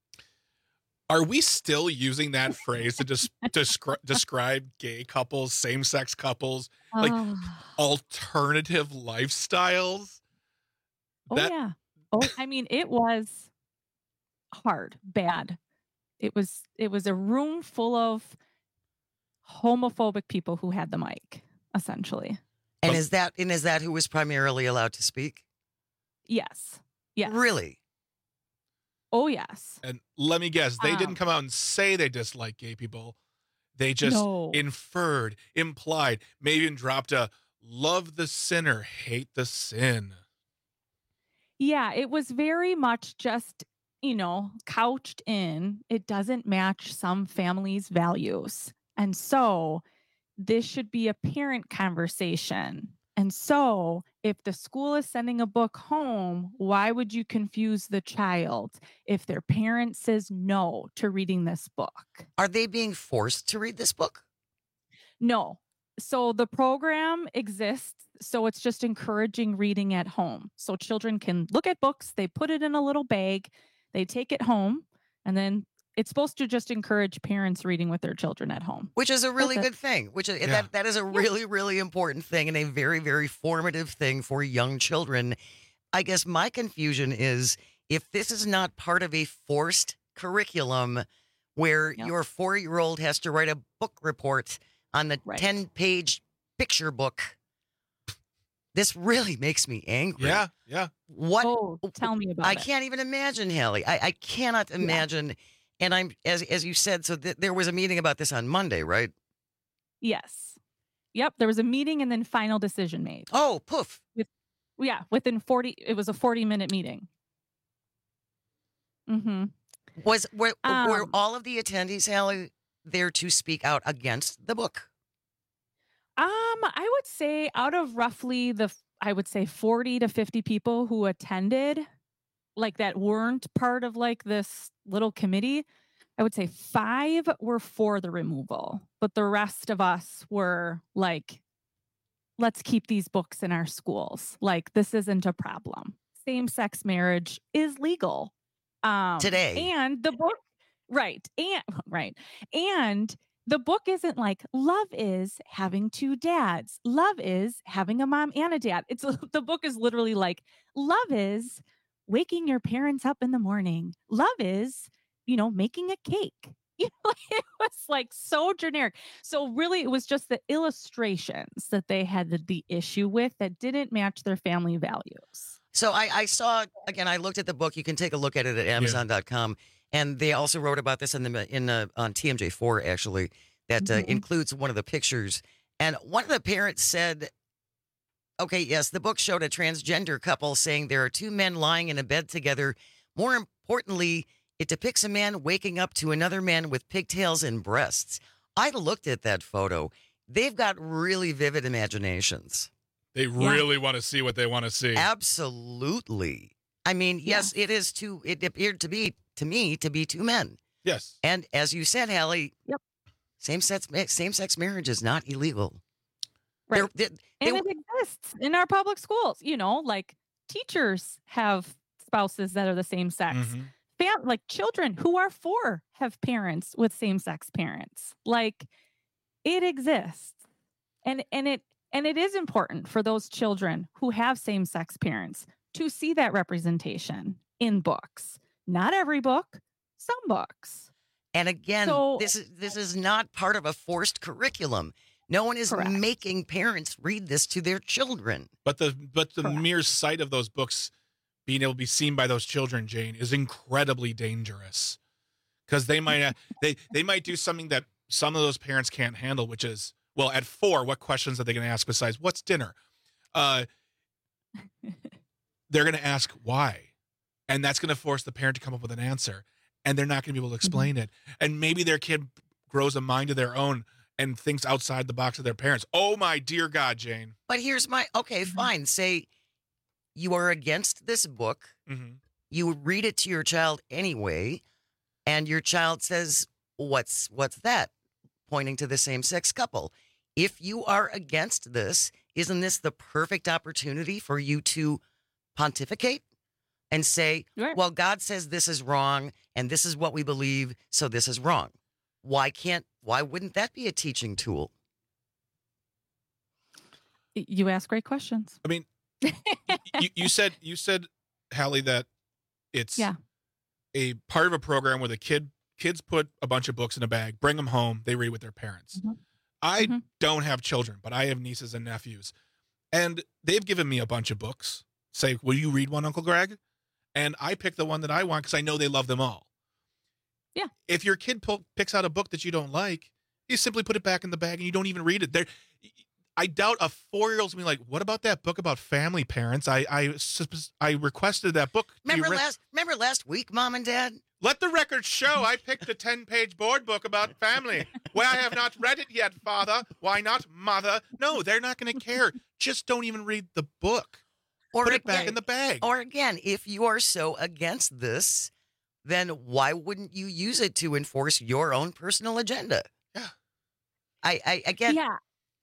Are we still using that phrase to describe gay couples, same-sex couples, like alternative lifestyles? Yeah. Oh, I mean, it was hard, bad. It was a room full of homophobic people who had the mic, essentially. And is that who was primarily allowed to speak? Yes. Yes. Really? Oh, yes. And let me guess, they didn't come out and say they dislike gay people. They just inferred, implied, maybe even dropped a love the sinner, hate the sin. Yeah, it was very much just, couched in. It doesn't match some families' values. And so this should be a parent conversation. And so if the school is sending a book home, why would you confuse the child if their parent says no to reading this book? Are they being forced to read this book? No. So the program exists. So it's just encouraging reading at home. So children can look at books, they put it in a little bag, they take it home, and then it's supposed to just encourage parents reading with their children at home. Which is a really good thing. That is a really, really important thing and a very, very formative thing for young children. I guess my confusion is if this is not part of a forced curriculum where your 4-year-old has to write a book report on the 10-page picture book. This really makes me angry. Yeah. What? Oh, tell me about it. I can't even imagine, Hallie. I cannot imagine. And I'm, as you said, so there was a meeting about this on Monday, right? Yes. Yep. There was a meeting and then final decision made. Oh, poof. Within 40, it was a 40-minute meeting. Mm-hmm. Were all of the attendees, Hallie, there to speak out against the book? I would say out of roughly 40 to 50 people who attended, like that weren't part of like this little committee, I would say 5 were for the removal, but the rest of us were like, let's keep these books in our schools. Like, this isn't a problem. Same-sex marriage is legal today. And the book, right. And the book isn't like, love is having 2 dads. Love is having a mom and a dad. The book is literally like, love is waking your parents up in the morning. Love is, making a cake. It was like so generic. So really, it was just the illustrations that they had the issue with that didn't match their family values. So I saw, again, I looked at the book. You can take a look at it at Amazon.com. And they also wrote about this on TMJ4, actually, that includes one of the pictures. And one of the parents said, okay, yes, the book showed a transgender couple saying there are 2 men lying in a bed together. More importantly, it depicts a man waking up to another man with pigtails and breasts. I looked at that photo. They've got really vivid imaginations. They really want to see what they want to see. Absolutely. I mean, yes, it appeared to me to be 2 men. Yes. And as you said, Hallie, same-sex marriage is not illegal. Right. And it exists in our public schools. Like teachers have spouses that are the same sex. Like children who are 4 have parents with same-sex parents. Like, it exists. And it is important for those children who have same-sex parents to see that representation in books. Not every book, some books. And again, this is not part of a forced curriculum. No one is making parents read this to their children. But the mere sight of those books being able to be seen by those children, Jane, is incredibly dangerous. Because they might do something that some of those parents can't handle, which is, well, at 4, what questions are they going to ask besides what's dinner? They're going to ask why. And that's going to force the parent to come up with an answer. And they're not going to be able to explain it. And maybe their kid grows a mind of their own and thinks outside the box of their parents. Oh, my dear God, Jane. But here's okay, fine. Say you are against this book. You read it to your child anyway. And your child says, what's that? Pointing to the same-sex couple. If you are against this, isn't this the perfect opportunity for you to pontificate and say, well, God says this is wrong and this is what we believe, so this is wrong? Why wouldn't that be a teaching tool? You ask great questions. I mean, you said, Hallie, that it's a part of a program where the kids put a bunch of books in a bag, bring them home, they read with their parents. I don't have children, but I have nieces and nephews. And they've given me a bunch of books. Say, will you read one, Uncle Greg? And I pick the one that I want because I know they love them all. Yeah. If your kid picks out a book that you don't like, you simply put it back in the bag and you don't even read it. I doubt a 4-year-old's gonna be like, what about that book about family, parents? I requested that book. Remember last week, Mom and Dad? Let the record show I picked a 10-page board book about family. Well, I have not read it yet, Father. Why not, Mother? No, they're not going to care. Just don't even read the book. Or put it back in the bag. Or again, if you are so against this, then why wouldn't you use it to enforce your own personal agenda? Yeah. Yeah.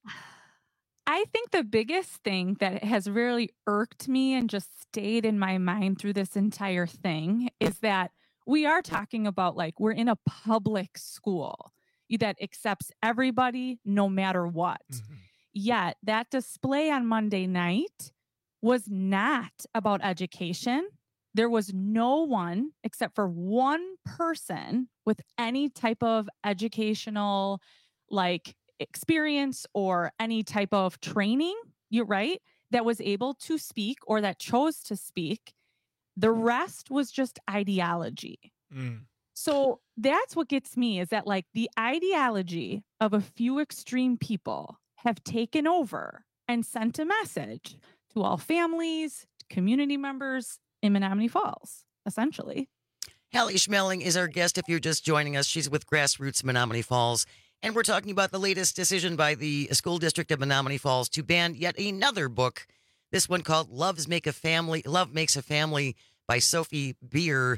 I think the biggest thing that has really irked me and just stayed in my mind through this entire thing is that we are talking about, like, we're in a public school that accepts everybody no matter what. Yet that display on Monday night was not about education. There was no one except for one person with any type of educational, like, experience or any type of training, you're right, that was able to speak or that chose to speak. The rest was just ideology. So that's what gets me, is that, like, the ideology of a few extreme people have taken over and sent a message to all families, community members in Menominee Falls, essentially. Hallie Schmeling is our guest if you're just joining us. She's with Grassroots Menominee Falls. And we're talking about the latest decision by the school district of Menominee Falls to ban yet another book. This one called Love Makes a Family by Sophie Beer.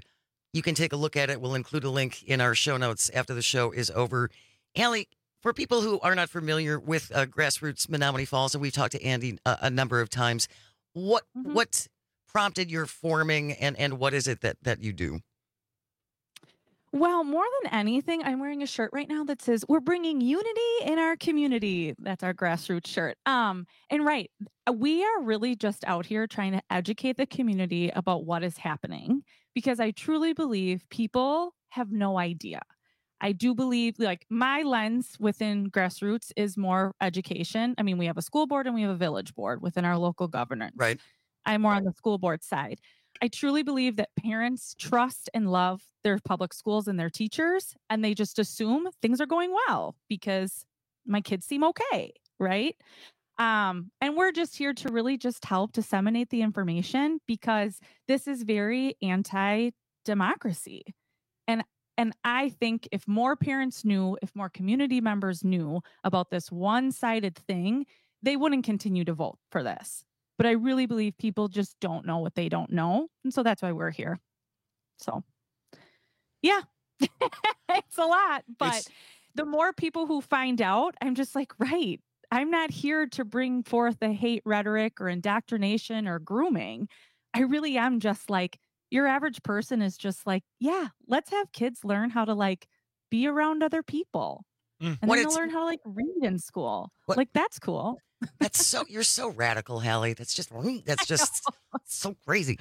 You can take a look at it. We'll include a link in our show notes after the show is over. Hallie, for people who are not familiar with Grassroots Menominee Falls, and we've talked to Andy a number of times, what prompted your forming, and what is it that you do? Well, more than anything, I'm wearing a shirt right now that says, "We're bringing unity in our community." That's our Grassroots shirt. And right, we are really just out here trying to educate the community about what is happening, because I truly believe people have no idea. I do believe, like, my lens within Grassroots is more education. I mean, we have a school board and we have a village board within our local governance. Right. I'm more on the school board side. I truly believe that parents trust and love their public schools and their teachers, and they just assume things are going well because my kids seem okay, right? And we're just here to really just help disseminate the information, because this is very anti-democracy. And I think if more parents knew, if more community members knew about this one-sided thing, they wouldn't continue to vote for this. But I really believe people just don't know what they don't know. And so that's why we're here. So, yeah, it's a lot. But the more people who find out, I'm just like, right, I'm not here to bring forth the hate rhetoric or indoctrination or grooming. I really am just like, your average person is just like, yeah, let's have kids learn how to like be around other people. And then they'll learn how to like read in school. Like, that's cool. That's so, you're so radical, Hallie. That's just so crazy.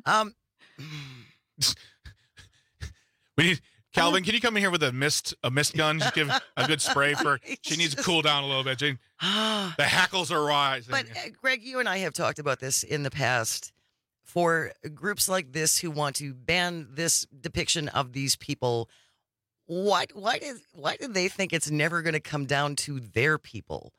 We need Calvin. Can you come in here with a mist gun? Just give a good spray for. She needs to cool down a little bit, Jane. The hackles are rising. But Greg, you and I have talked about this in the past. For groups like this who want to ban this depiction of these people, why do they think it's never going to come down to their people?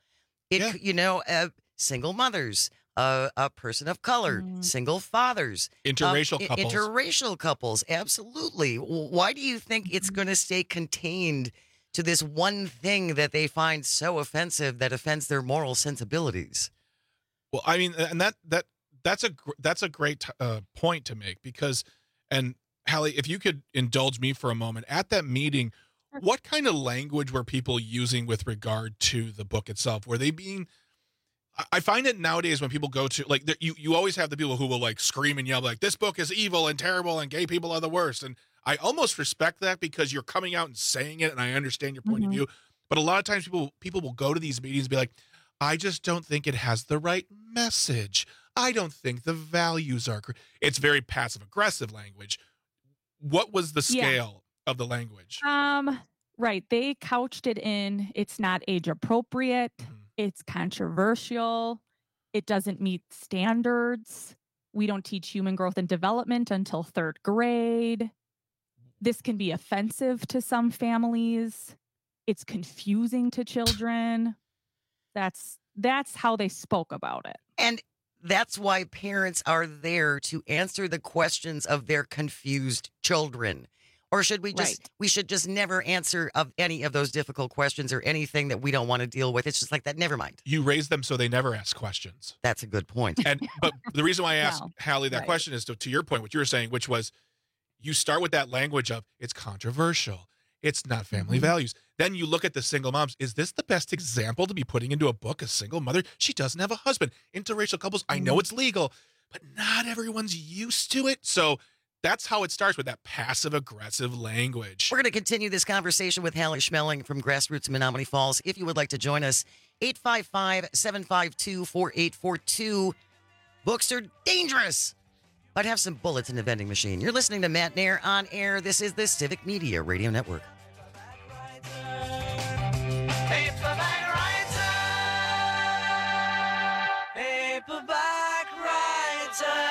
Single mothers, a person of color, single fathers, interracial couples. Absolutely. Why do you think it's going to stay contained to this one thing that they find so offensive that offends their moral sensibilities? Well, I mean, and that's a great point to make, because, and Hallie, if you could indulge me for a moment, at that meeting, what kind of language were people using with regard to the book itself? Were they being, I find it nowadays when people go to, like, you always have the people who will like scream and yell like, this book is evil and terrible and gay people are the worst. And I almost respect that, because you're coming out and saying it, and I understand your point of view. But a lot of times people will go to these meetings and be like, I just don't think it has the right message. I don't think the values are correct. It's very passive aggressive language. What was the scale of the language? Right. They couched it in, it's not age appropriate. It's controversial. It doesn't meet standards. We don't teach human growth and development until 3rd grade. This can be offensive to some families. It's confusing to children. That's how they spoke about it. And that's why parents are there to answer the questions of their confused children. Or should we we should just never answer of any of those difficult questions or anything that we don't want to deal with? It's just like that. Never mind. You raise them so they never ask questions. That's a good point. But the reason why I asked Hallie that question is to your point, what you were saying, which was you start with that language of it's controversial. It's not family values. Then you look at the single moms. Is this the best example to be putting into a book? A single mother, she doesn't have a husband. Interracial couples, I know it's legal, but not everyone's used to it. So that's how it starts, with that passive-aggressive language. We're going to continue this conversation with Hallie Schmeling from Grassroots Menominee Falls. If you would like to join us, 855-752-4842. Books are dangerous, but have some bullets in the vending machine. You're listening to Matt Nair on air. This is the Civic Media Radio Network. Paperback writer.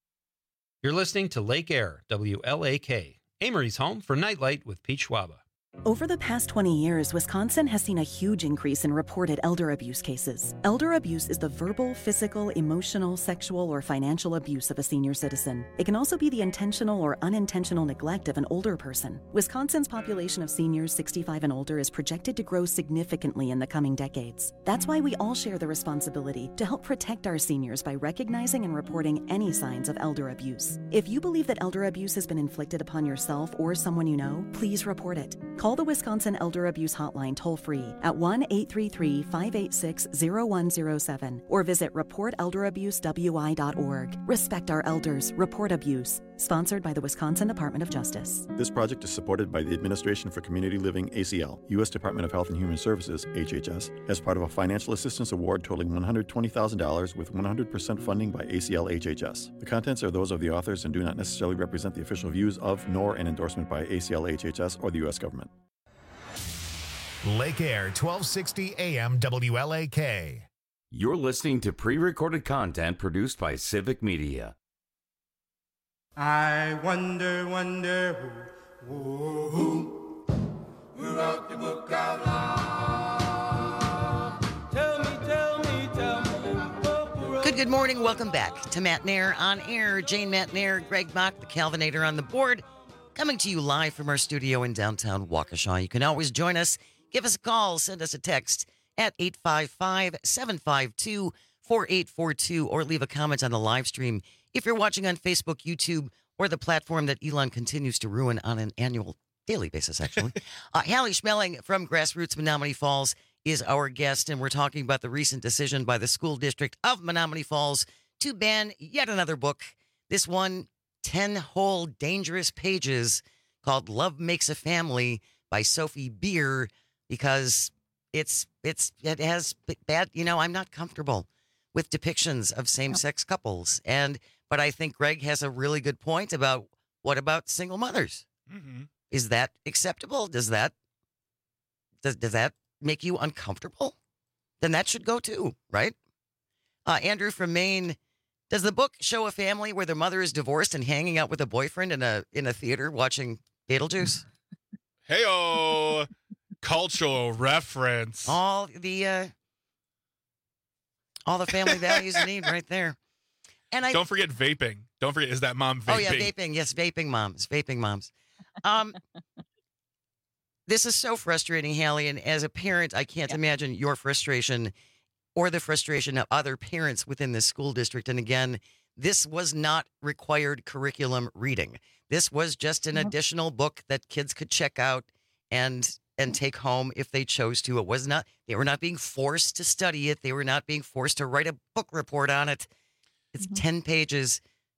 You're listening to Lake Air, WLAK, Amory's home for Nightlight with Pete Schwaba. Over the past 20 years, Wisconsin has seen a huge increase in reported elder abuse cases. Elder abuse is the verbal, physical, emotional, sexual, or financial abuse of a senior citizen. It can also be the intentional or unintentional neglect of an older person. Wisconsin's population of seniors 65 and older is projected to grow significantly in the coming decades. That's why we all share the responsibility to help protect our seniors by recognizing and reporting any signs of elder abuse. If you believe that elder abuse has been inflicted upon yourself or someone you know, please report it. Call the Wisconsin Elder Abuse Hotline toll-free at 1-833-586-0107 or visit reportelderabusewI.org. Respect our elders. Report abuse. Sponsored by the Wisconsin Department of Justice. This project is supported by the Administration for Community Living, ACL, U.S. Department of Health and Human Services, HHS, as part of a financial assistance award totaling $120,000 with 100% funding by ACL HHS. The contents are those of the authors and do not necessarily represent the official views of, nor an endorsement by ACL HHS or the U.S. government. Lake Air, 1260 AM WLAK. You're listening to pre-recorded content produced by Civic Media. I wonder who wrote the book of law? Tell me. Good morning. Welcome back to Matt Nair on air. Jane Matt Nair, Greg Mock, the Calvinator on the board, coming to you live from our studio in downtown Waukesha. You can always join us. Give us a call. Send us a text at 855-752-4842 or leave a comment on the live stream if you're watching on Facebook, YouTube, or the platform that Elon continues to ruin on an daily basis, actually. Hallie Schmeling from Grassroots Menominee Falls is our guest, and we're talking about the recent decision by the school district of Menominee Falls to ban yet another book. This one, 10 whole dangerous pages called Love Makes a Family by Sophie Beer, because it has bad, I'm not comfortable with depictions of same-sex couples. But I think Greg has a really good point about what about single mothers? Mm-hmm. Is that acceptable? Does that make you uncomfortable? Then that should go too, right? Andrew from Maine, does the book show a family where the mother is divorced and hanging out with a boyfriend in a theater watching Beetlejuice? Hey-o! Cultural reference. All the family values you need right there. And don't forget vaping. Don't forget, is that mom vaping? Oh, yeah, vaping. Yes, vaping moms. This is so frustrating, Hallie. And as a parent, I can't imagine your frustration or the frustration of other parents within the school district. And again, this was not required curriculum reading. This was just an additional book that kids could check out and take home if they chose to. It was not, they were not being forced to study it. They were not being forced to write a book report on it. It's 10 pages.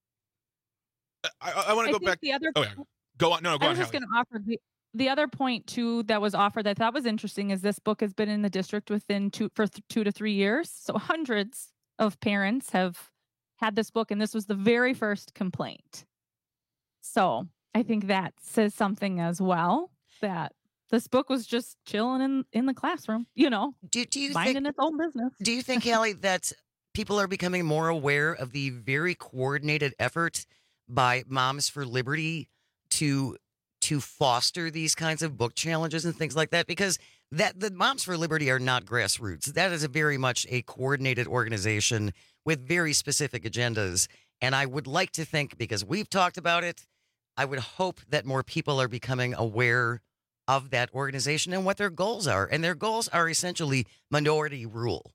I want to go back. Go on. No, go on. I was just going to offer the other point too that was offered that I thought was interesting is this book has been in the district for 2 to 3 years. So hundreds of parents have had this book, and this was the very first complaint. So I think that says something as well, that this book was just chilling in the classroom, do you minding its own business. Do you think, Hallie, that people are becoming more aware of the very coordinated effort by Moms for Liberty to foster these kinds of book challenges and things like that? Because the Moms for Liberty are not grassroots. That is a very much a coordinated organization with very specific agendas. And I would like to think, because we've talked about it, I would hope that more people are becoming aware of that organization and what their goals are. And their goals are essentially minority rule.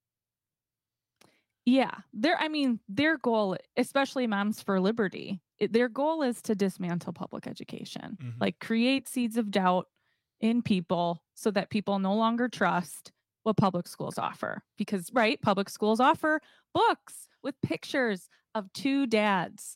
Yeah, their goal, especially Moms for Liberty, their goal is to dismantle public education, like create seeds of doubt in people so that people no longer trust what public schools offer. Because, right, public schools offer books with pictures of two dads.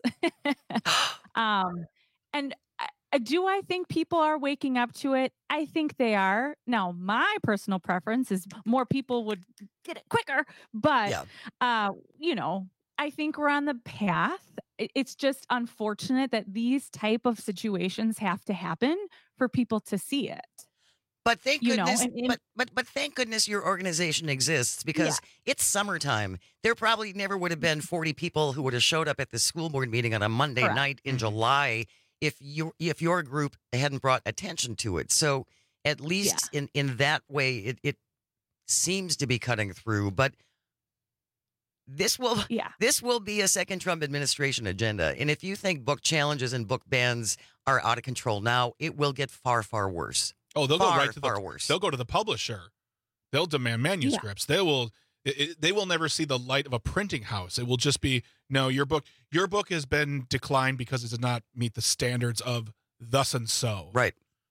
And do I think people are waking up to it? I think they are. Now, my personal preference is more people would get it quicker. But, I think we're on the path. It's just unfortunate that these type of situations have to happen for people to see it. But thank goodness, but thank goodness your organization exists, because it's summertime. There probably never would have been 40 people who would have showed up at the school board meeting on a Monday night in July if your group hadn't brought attention to it. So at least in that way, it seems to be cutting through. But this will be a second Trump administration agenda. And if you think book challenges and book bans are out of control now, it will get far, far worse. Oh, they'll go right to they'll go to the publisher. They'll demand manuscripts. They will never see the light of a printing house. It will just be, no, your book has been declined because it did not meet the standards of thus and so. Right.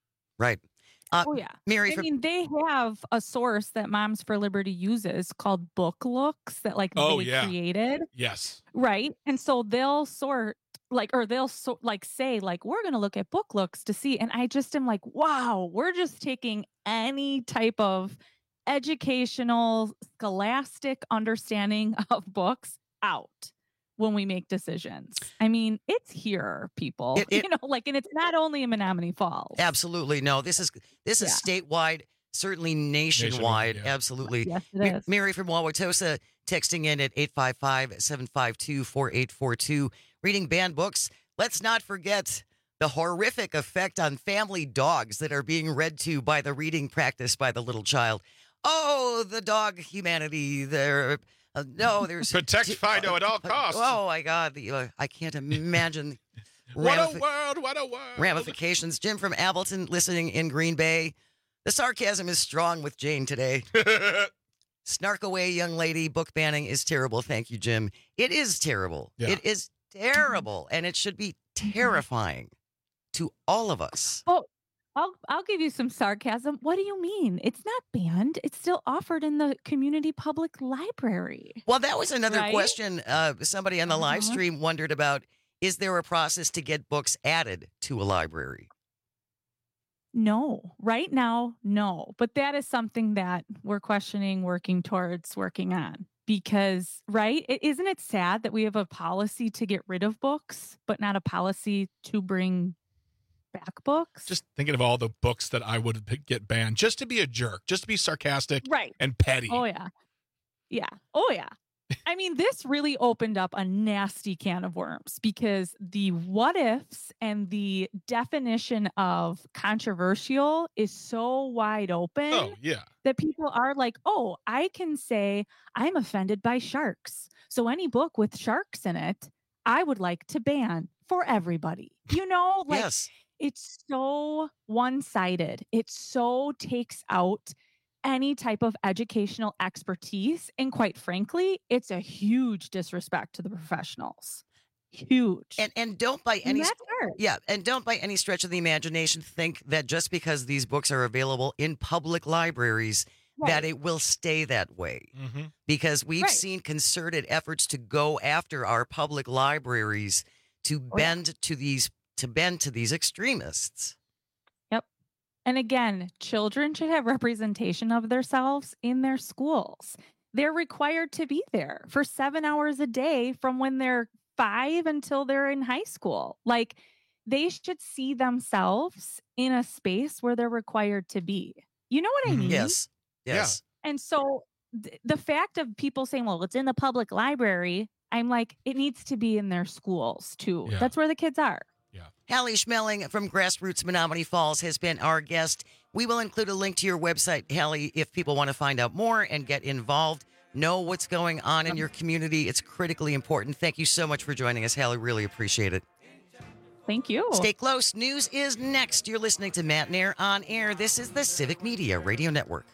Mary, they have a source that Moms for Liberty uses called Book Looks that they created. Yes. Right. And so they'll say, we're going to look at Book Looks to see. And I just am like, wow, we're just taking any type of educational, scholastic understanding of books out when we make decisions. I mean, it's here, people. And it's not only in Menominee Falls. Absolutely. No, this is statewide, certainly nationwide. Absolutely. Yes, it is. Mary from Wauwatosa texting in at 855-752-4842, reading banned books. Let's not forget the horrific effect on family dogs that are being read to by the reading practice by the little child. Oh, the dog humanity. There's protect Fido at all costs. Oh my God, I can't imagine. What a world! Ramifications. Jim from Appleton, listening in Green Bay. The sarcasm is strong with Jane today. Snark away, young lady. Book banning is terrible. Thank you, Jim. It is terrible. Yeah. It is terrible, and it should be terrifying to all of us. Oh, I'll give you some sarcasm. What do you mean? It's not banned. It's still offered in the community public library. Well, that was another question. Somebody on the live stream wondered about, is there a process to get books added to a library? No. Right now, no. But that is something that we're questioning, working towards, working on. Because, isn't it sad that we have a policy to get rid of books, but not a policy to bring back books? Just thinking of all the books that I would get banned just to be a jerk, just to be sarcastic and petty. Oh, yeah. Yeah. Oh, yeah. I mean, this really opened up a nasty can of worms because the what ifs and the definition of controversial is so wide open that people are like, oh, I can say I'm offended by sharks. So any book with sharks in it, I would like to ban for everybody. Yes. It's so one-sided. It so takes out any type of educational expertise. And quite frankly, it's a huge disrespect to the professionals. Huge. And don't by any don't by any stretch of the imagination think that just because these books are available in public libraries that it will stay that way. Mm-hmm. Because we've seen concerted efforts to go after our public libraries to bend to these extremists. Yep. And again, children should have representation of themselves in their schools. They're required to be there for 7 hours a day from when they're 5 until they're in high school. They should see themselves in a space where they're required to be. You know what I mean? Yes. Yeah. And so the fact of people saying, well, it's in the public library, I'm like, it needs to be in their schools too. Yeah. That's where the kids are. Hallie Schmeling from Grassroots Menominee Falls has been our guest. We will include a link to your website, Hallie, if people want to find out more and get involved, know what's going on in your community. It's critically important. Thank you so much for joining us, Hallie. Really appreciate it. Thank you. Stay close. News is next. You're listening to Matt Nair on Air. This is the Civic Media Radio Network.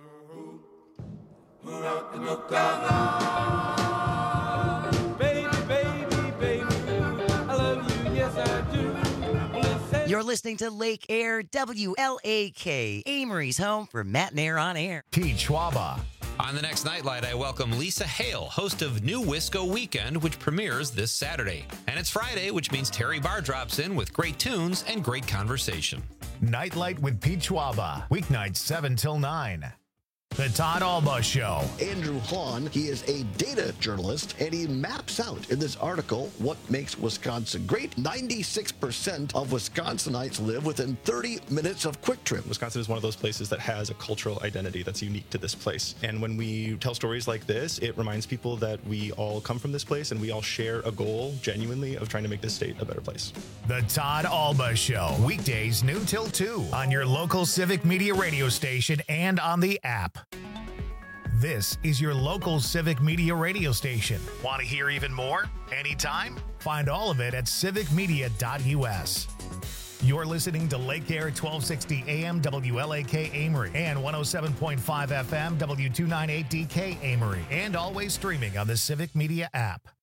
You're listening to Lake Air, WLAK, Amory's home for Matt Nair on Air. Pete Schwaba. On the next Nightlight, I welcome Lisa Hale, host of New Wisco Weekend, which premieres this Saturday. And it's Friday, which means Terry Barr drops in with great tunes and great conversation. Nightlight with Pete Schwaba. Weeknights 7 till 9. The Todd Alba Show. Andrew Hahn, he is a data journalist, and he maps out in this article what makes Wisconsin great. 96% of Wisconsinites live within 30 minutes of Quick Trip. Wisconsin is one of those places that has a cultural identity that's unique to this place. And when we tell stories like this, it reminds people that we all come from this place and we all share a goal, genuinely, of trying to make this state a better place. The Todd Alba Show. Weekdays noon till 2 on your local Civic Media radio station and on the app. This is your local Civic Media radio station. Want to hear even more? Anytime? Find all of it at civicmedia.us. You're listening to Lake Air 1260 AM WLAK Amory and 107.5 FM W298DK Amory, and always streaming on the Civic Media app.